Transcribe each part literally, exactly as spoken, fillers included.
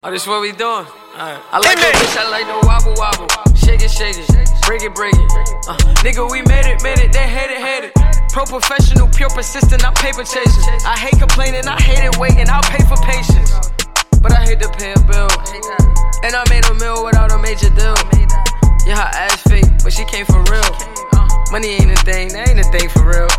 Oh, this what we doing? Alright. I like that bitch, I like the wobble wobble. Shake it, shake it, break it, break it. Uh, nigga, we made it, made it, they hate it, hate it. Pro professional, pure persistent, I'm paper chasing. I hate complaining, I hate it waiting, I'll pay for patience. But I hate to pay a bill. And I made a meal without a major deal. Yeah, her ass fake, but she came for real. Money ain't a thing, that ain't a thing for real.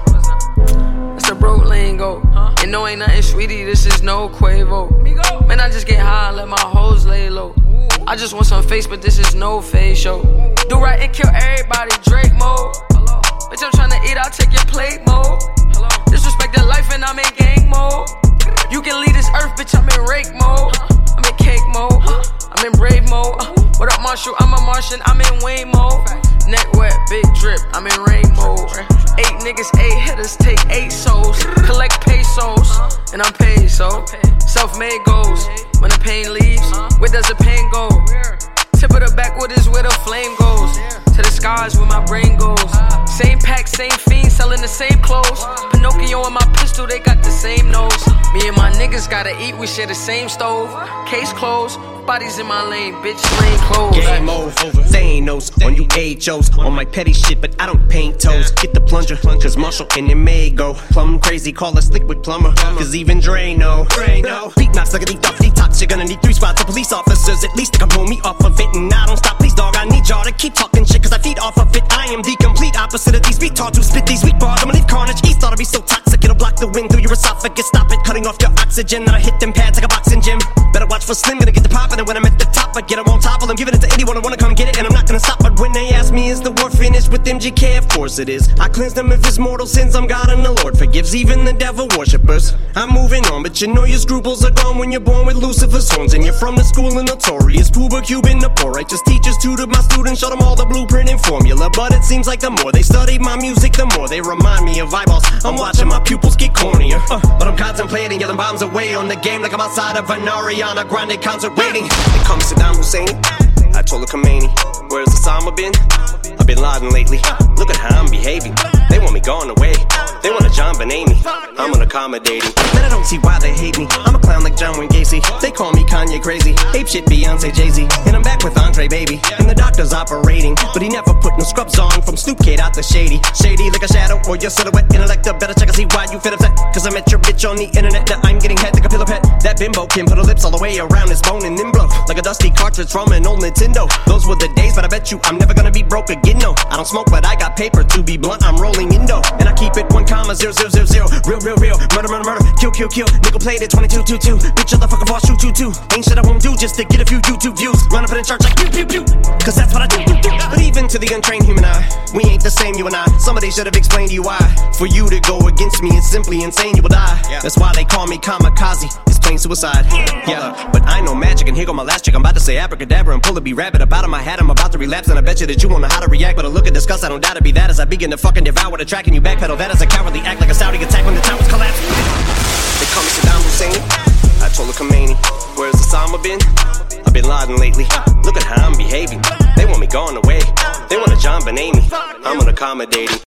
That's a broke lingo. And no, ain't nothing, sweetie, this is no Quavo. Man, I just get high and let my hoes lay low. I just want some face, but this is no face show. Do right and kill everybody, Drake mode. Bitch, I'm tryna eat, I'll take your plate mode. Disrespect the life and I'm in gang mode. You can leave this earth, bitch, I'm in rake mode. I'm in cake mode, I'm in brave mode. What up, Marshall? I'm a Martian, I'm in Wayne mode. Neck wet, big drip, I'm in rain mode. Eight niggas, eight hitters, take eight souls. Collect pesos, and I'm paid, so self-made goals. When the pain leaves, where does the pain go? Tip of the backwood is where the flame goes. To the skies where my brain goes. Same pack, same fiend, selling the same clothes. Pinocchio and my pistol, they got the same nose. Me and my niggas gotta eat, we share the same stove. Case closed, bodies in my lane, bitch, lane closed. Game over, they ain't knows on you H Os. On my petty shit, but I don't paint toes. Get the plunger, cause Marshall and it may go plumb crazy, call us liquid plumber. Cause even Dre know. Beat knocks like a deep off detox. You're gonna need three spots of police officers. At least to come pull me off of it. And I don't stop, please dog, I need y'all to keep talking shit, cause I feed off of it. I am the complete opposite of these retards who spit these weak bars. I'ma leave carnage, East thought I'd be so toxic. It'll block the wind through your esophagus. Stop it, cutting off your oxygen. Then I hit them pads like a boxing gym. Better watch for Slim, gonna get the poppin'. And when I'm at the top, I get them on top. Well, I'm giving it to anyone who wanna come get it, and I'm not gonna stop. But when they ask me, is the war finished with M G K? Of course it is. I cleanse them of his mortal sins. I'm God and the Lord forgives even the devil worshippers. I'm moving on, but you know your scruples are gone when you're born with Lucifer's horns. And you're from the school of notorious Cuba Cuban, the poor righteous teachers tutored my students, showed them all the blueprint and formula. But it seems like the more they study my music, the more they remind me of eyeballs. I'm watching my pupils get cornier, uh, but I'm contemplating yelling bombs away on the game like I'm outside of an Ariana Grande concert waiting. They call me Saddam Hussein, Ayatollah Khomeini. Where's Osama been? I've been Laden lately. Look at how I'm behaving. They want me gone away. They want a John Benet. I'm unaccommodating. Man, I don't see why they hate me. I'm a clown like John Wayne Gacy. They call me Kanye crazy. Ape shit Beyonce Jay-Z. And I'm back with Andre Baby. And the doctor's operating, but he never put no scrubs on. From Snoop Kid out to Shady. Shady like a shadow or your silhouette. Intellect, better check and see why you fit upset. Cause I met your bitch on the internet. Now I'm getting head like a pillow pet. That bimbo can put her lips all the way around his bone and then blow like a dusty cartridge from an old Nintendo. Those were the days, but I bet you I'm never gonna be broke again, no. I don't smoke, but I got paper. To be blunt, I'm rolling in dough. And I keep it one comma zero zero zero zero. Real, real, real. Murder, murder, murder. Kill, kill, kill. Nickel plated twenty-two two two. Bitch, motherfucker, boss, shoot, shoot, two. Ain't shit I won't do just to get a few YouTube views. Run up in church like pew, pew, pew. Cause that's what I do. But even to the untrained human eye, we ain't the same, you and I. Somebody should have explained to you why. For you to go against me is simply insane, you will die. That's why they call me kamikaze. It's plain suicide. Yeah, but I know magic, and here go my last trick. I'm about to say abracadabra and pull a bee rabbit up out of my hat. I'm about to relapse, and I bet you that you won't know how to react. But a look at disgust, I don't doubt to be that as I begin to fucking devour the track and you backpedal. That is a cowardly act like a Saudi attack when the towers collapse. They call me Saddam Hussein, Ayatollah Khomeini. Where's Osama been? I've been Laden lately. Look at how I'm behaving. They want me gone away. They want a John Benet. I'm unaccommodating.